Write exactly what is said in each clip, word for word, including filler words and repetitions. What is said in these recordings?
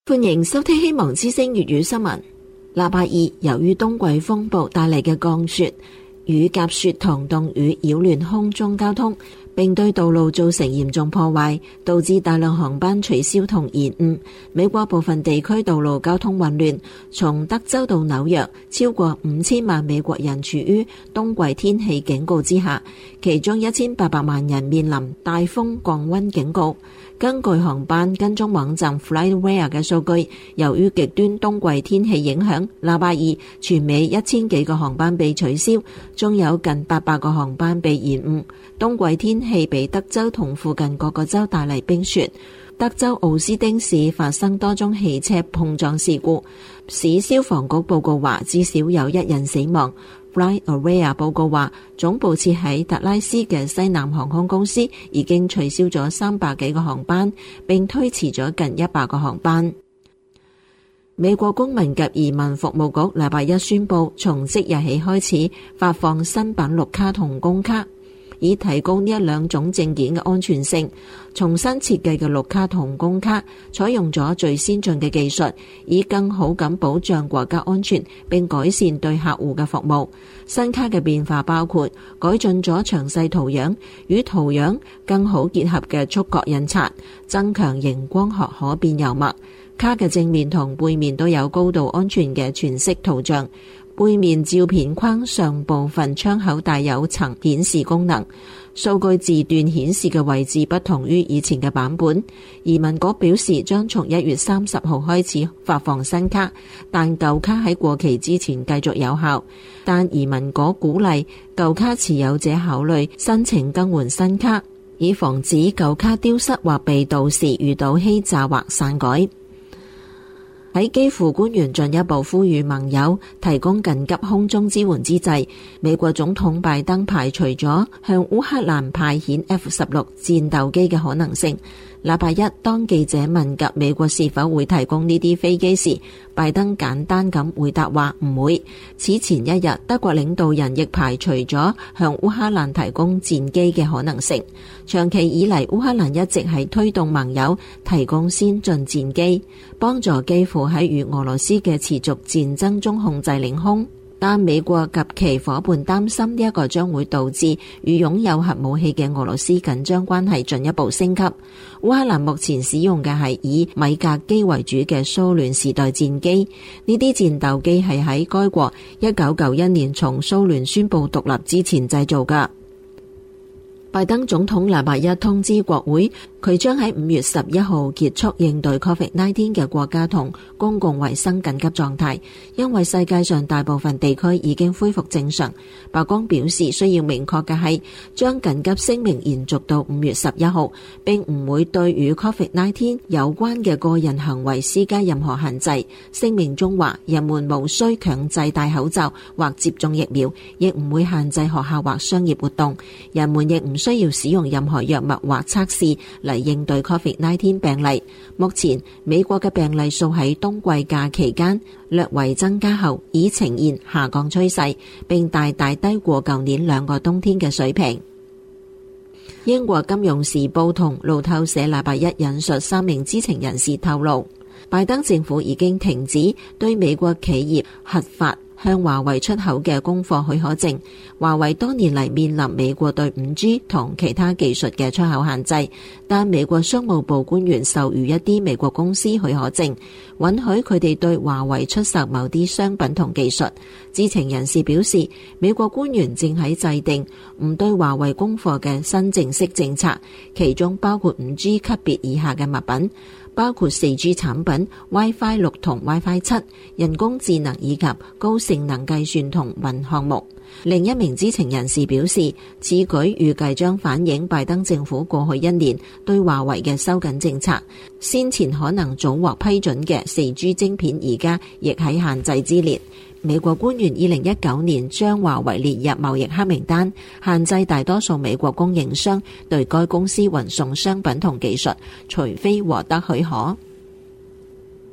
歡迎收聽希望之聲粵語新聞。禮拜二，由於冬季風暴帶嚟嘅降雪、雨夾雪同凍雨擾亂空中交通，並對道路造成嚴重破壞，導致大量航班取消同延誤。美國部分地區道路交通混亂，從德州到紐約，超過五千萬美國人處於冬季天氣警告之下，其中一千八百萬人面臨大風降溫警告。根據航班跟蹤網站 FlightAware 嘅數據，由於極端冬季天氣影響，禮拜二全美一千幾個航班被取消，仲有近八百個航班被延誤。冬季天氣俾德州同附近各個州帶嚟冰雪。德州奧斯汀市發生多宗汽車碰撞事故，市消防局報告話至少有一人死亡。FlightAware 報告話，總部設喺達拉斯嘅西南航空公司已經取消咗三百幾個航班，並推遲咗近一百個航班。美國公民及移民服務局禮拜一宣布，從即日起開始發放新版綠卡同工卡，以提高呢一兩種證件嘅安全性。重新設計嘅綠卡同工卡採用咗最先進嘅技術，以更好咁保障國家安全，並改善對客戶嘅服務。新卡嘅變化包括改進咗詳細圖樣，與圖樣更好結合嘅觸覺印刷，增強熒光學可變油墨。卡嘅正面同背面都有高度安全嘅全息圖像。背面照片框上部分窗口帶有層顯示功能，數據字段顯示嘅位置不同於以前嘅版本。移民局表示將從一月三十號開始發放新卡，但舊卡喺過期之前繼續有效。但移民局鼓勵舊卡持有者考慮申請更換新卡，以防止舊卡丟失或被盜時遇到欺詐或篡改。喺基輔官員進一步呼籲盟友提供緊急空中支援之際，美國總統拜登排除咗向烏克蘭派遣 F 十六 戰鬥機嘅可能性。禮拜一，當記者問及美國是否會提供呢啲飛機時，拜登簡單咁回答話唔會。此前一日，德國領導人亦排除咗向烏克蘭提供戰機嘅可能性。長期以嚟，烏克蘭一直係推動盟友提供先進戰機，幫助基輔喺與俄羅斯嘅持續戰爭中控制領空。但美國及其夥伴擔心呢一個將會導致與擁有核武器嘅俄羅斯緊張關係進一步升級。烏克蘭目前使用嘅係以米格機為主嘅蘇聯時代戰機，呢啲戰鬥機係喺該國一九九一年從蘇聯宣布獨立之前製造㗎。拜登總統禮拜一通知國會，佢將喺五月十一號結束應對 covid 十九 嘅國家同公共衛生緊急狀態，因為世界上大部分地區已經恢復正常。白宮表示需要明確嘅係將緊急聲明延續到五月十一號，並唔會對與 covid 十九 有關嘅個人行為施加任何限制。聲明中話，人們無需強制戴口罩或接種疫苗，亦唔會限制學校或商業活動。人們亦唔需要使用任何藥物或測試嚟應對 covid 十九 病例。目前美國嘅病例數喺冬季假期間略為增加後，已呈現下降趨勢，並大大低過舊年兩個冬天嘅水平。英國金融時報同路透社禮拜一引述三名知情人士透露，拜登政府已經停止對美國企業核發向華為出口嘅供貨許可證。華為多年嚟面臨美國對 五 G 同其他技術嘅出口限制，但美國商務部官員授予一啲美國公司許可證，允許佢哋對華為出售某啲商品同技術。知情人士表示，美國官員正喺制定唔對華為供貨嘅新正式政策，其中包括 五 G 級別以下嘅物品，包括 四 G 產品、WiFi 六同 WiFi 七、人工智能以及高性能計算同雲項目。另一名知情人士表示，此舉預計將反映拜登政府過去一年對華為嘅收緊政策。先前可能早獲批准嘅 四 G 晶片，而家亦喺限制之列。美國官員二零一九年將華為列入貿易黑名單，限制大多數美國供應商對該公司運送商品同技術，除非獲得許可。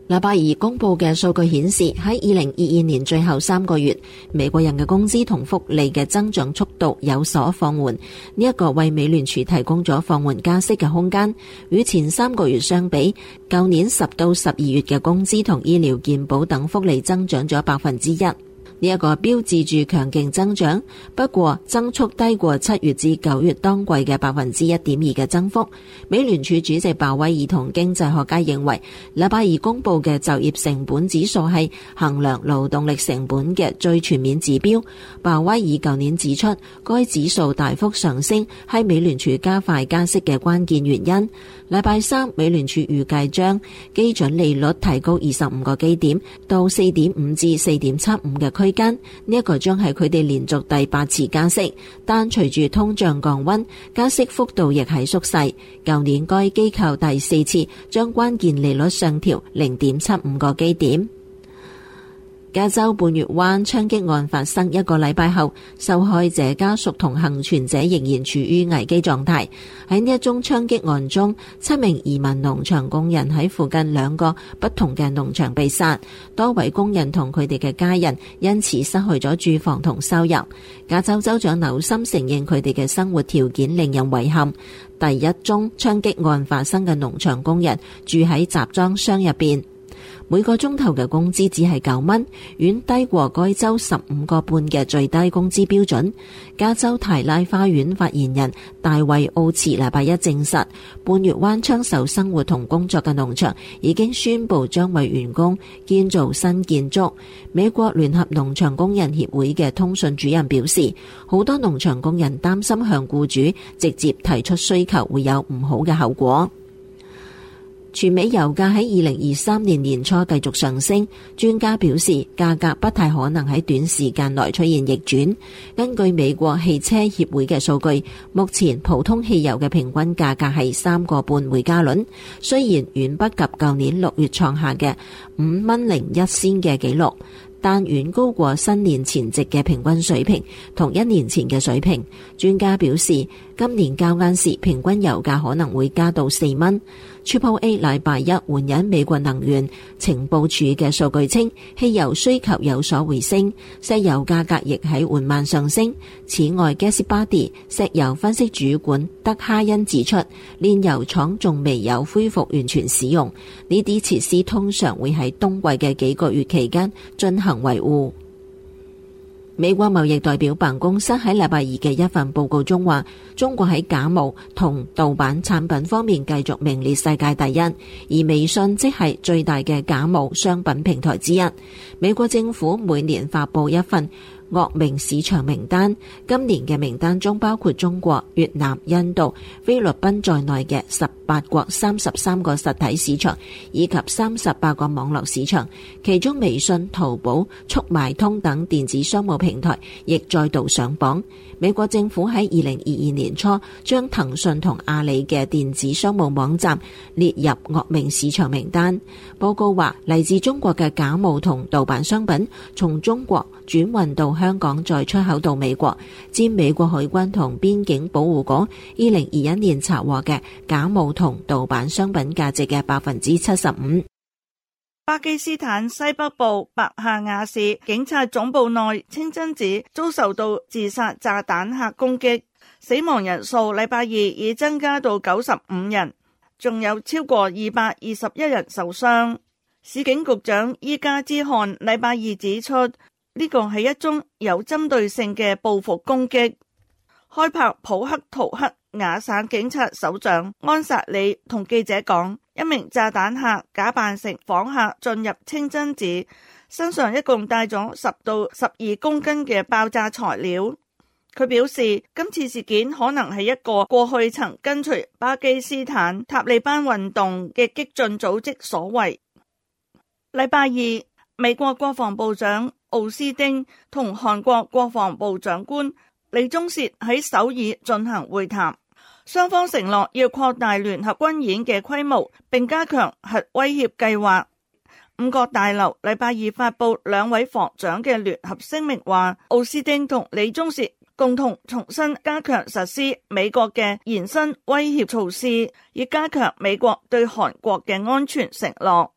禮拜二公布嘅數據顯示，喺二零二二年最後三個月，美國人嘅工資同福利嘅增長速度有所放緩。呢一個為美聯儲提供咗放緩加息嘅空間。與前三個月相比，舊年十到十二月嘅工資同醫療健保等福利增長咗百分之一。呢一個標誌住強勁增長，不過增速低過七月至九月當季嘅百分之一點二嘅增幅。美聯儲主席鮑威爾同經濟學家認為，禮拜二公布嘅就業成本指數係衡量勞動力成本嘅最全面指標。鮑威爾舊年指出，該指數大幅上升係美聯儲加快加息嘅關鍵原因。禮拜三，美聯儲預計將基準利率提高二十五個基點到四點五至四點七五嘅區間，呢一個將係佢哋連續第八次加息。但隨住通脹降溫，加息幅度亦係縮細。舊年該機構第四次將關鍵利率上調零點七五個基點。加州半月灣槍擊案發生一個禮拜後，受害者家屬同幸存者仍然處於危機狀態。喺呢一宗槍擊案中，七名移民農場工人喺附近兩個不同嘅農場被殺，多位工人同佢哋嘅家人因此失去咗住房同收入。加州州長紐森承認佢哋嘅生活條件令人遺憾。第一宗槍擊案發生嘅農場工人住喺集裝箱入邊。每個鐘頭嘅工資只係九蚊，遠低過該州十五個半嘅最低工資標準。加州提拉花園發言人大衛奧茨禮拜一證實，半月灣槍手生活同工作嘅農場已經宣布將為員工建造新建築。美國聯合農場工人協會嘅通訊主任表示，好多農場工人擔心向僱主直接提出需求會有唔好嘅後果。全美油價喺二零二三年年初繼續上升，專家表示價格不太可能喺短時間內出現逆轉。根據美國汽車協會嘅數據，目前普通汽油嘅平均價格係三個半每加侖，雖然遠不及舊年六月創下嘅五蚊零一仙嘅紀錄，但遠高過新年前夕嘅平均水平同一年前嘅水平。專家表示，今年較晏時平均油價可能會加到四蚊。Triple A 禮拜一援引美國能源情報處嘅數據稱，汽油需求有所回升，石油價格亦喺緩慢上升。此外 ，Gasbody 石油分析主管德哈恩指出，煉油廠仲未有恢復完全使用，呢啲設施通常會喺冬季嘅幾個月期間進行維護。美國貿易代表辦公室喺禮拜二嘅一份報告中話，中國喺假冒同盜版產品方面繼續名列世界第一，而微信即係最大嘅假冒商品平台之一。美國政府每年發佈一份惡名市場名單，今年嘅名單中包括中國、越南、印度、菲律賓在內嘅十八國三十三個實體市場以及三十八個網絡市場，其中微信、淘寶、速賣通等電子商務平台亦再度上榜。美國政府喺二零二二年初將騰訊同阿里嘅電子商務網站列入惡名市場名單。報告話，嚟自中國嘅假冒同盜版商品從中國轉運到香港再出口到美國，佔美國海軍同邊境保護局二零二一年查獲嘅假冒同盜版商品價值嘅百分之七十五。 巴基斯坦西北部白夏亞市警察總部內清真寺遭受到自殺炸彈客攻擊，死亡人數禮拜二已增加到九十五人，仲有超過二百二十一人受傷。市警局長伊加茲汗禮拜二指出，呢個係一宗有針對性嘅報復攻擊。開帕普克圖克瓦省警察首長安薩里同記者講，一名炸彈客假扮成訪客進入清真寺，身上一共帶咗十到十二公斤嘅爆炸材料。佢表示，今次事件可能係一個過去曾跟隨巴基斯坦塔利班運動嘅激進組織所為。禮拜二，美國國防部長奧斯汀同韓國國防部長官李鍾燮喺首爾進行會談，雙方承諾要擴大聯合軍演嘅規模，並加強核威脅計劃。五角大樓禮拜二發佈兩位防長嘅聯合聲明，話奧斯汀同李鍾燮共同重新加強實施美國嘅延伸威脅措施，以加強美國對韓國嘅安全承諾。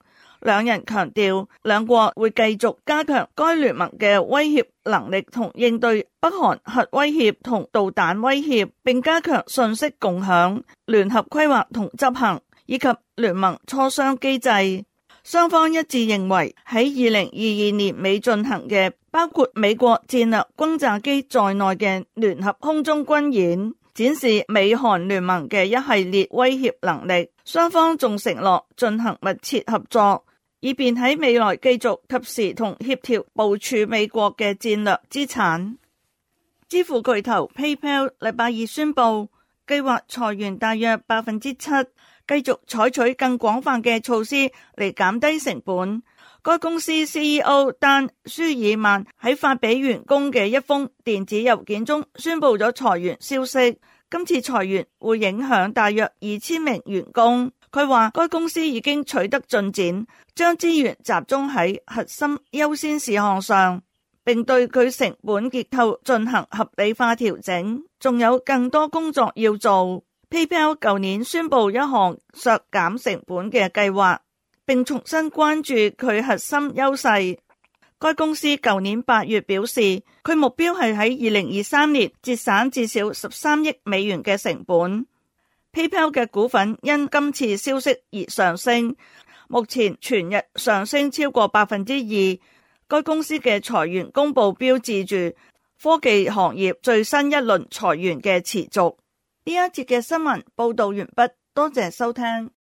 兩人強調，兩國會繼續加強該聯盟嘅威脅能力同應對北韓核威脅同導彈威脅，並加強信息共享、聯合規劃同執行，以及聯盟磋商機制。雙方一致認為，喺二零二二年尾進行嘅包括美國戰略轟炸機在內嘅聯合空中軍演，展示美韓聯盟嘅一系列威脅能力。雙方仲承諾進行密切合作，以便喺未來繼續及時同協調部署美國嘅戰略資產。支付巨頭 PayPal 禮拜二宣布，計劃裁員大約百分之七。繼續採取更廣泛嘅措施嚟減低成本。該公司 C E O 丹舒爾曼喺發俾員工嘅一封電子郵件中宣布咗裁員消息。今次裁員會影響大約二千名員工。佢話該公司已經取得進展，將資源集中喺核心優先事項上，並對佢成本結構進行合理化調整。仲有更多工作要做。PayPal 舊年宣布一項削減成本嘅計劃，並重新關注佢核心優勢。該公司舊年八月表示，佢目標係喺二零二三年節省至少十三億美元嘅成本。PayPal 嘅股份因今次消息而上升，目前全日上升超過百分之二。該公司嘅裁員公佈標誌住科技行業最新一輪裁員嘅持續。呢一節嘅新聞報道完畢，多謝收聽。